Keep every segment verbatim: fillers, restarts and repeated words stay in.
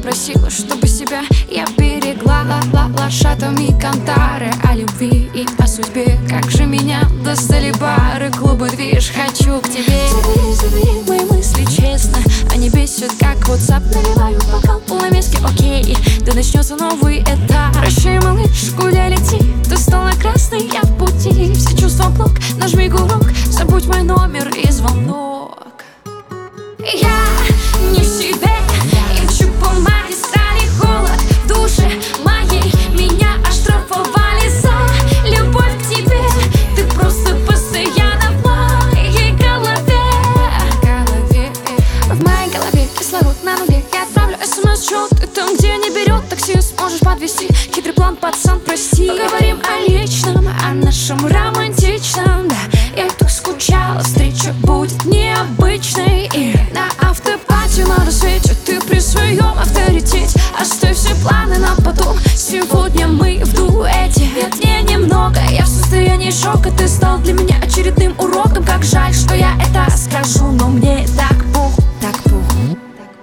просила, чтобы себя я берегла. Лошадами кантары о любви и о судьбе. Как же меня достали бары, клубы, движ. Хочу к тебе. Забери, забери мои мысли, честно. Они бесят, как WhatsApp. Наливаю бокал полумески, окей. Да начнется новый этап. Прощай, малыш, куда лети? Ты стала красной, я в пути. Все чувства блок, нажми курок. Забудь мой номер и звонок. Я не в себе, ищу по магистрали холод в душе моей. Меня оштрафовали за любовь к тебе. Ты просто постоянно в моей голове. голове. В моей голове кислород на нуле. Я отправлю смс-счет, и там, где не берет такси, сможешь подвезти. Хитрый план, пацан, прости. Поговорим о личном, о нашем романтичном. Да, я так скучала, встреча будет необычной. И на автопате на рассвете ты при своем авторитете. Оставь все планы на потом. Сегодня мы в дуэте. Нет, мне немного, я в состоянии шока. Ты стал для меня очередным уроком. Как жаль, что я это скажу, но мне так похуй, так похуй.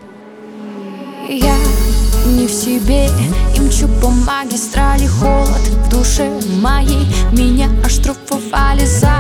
Я не в себе, и мчу по магистрали холод в душе моей. Меня оштрафовали за